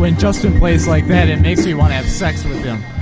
when Justin plays like that, it makes me want to have sex with him.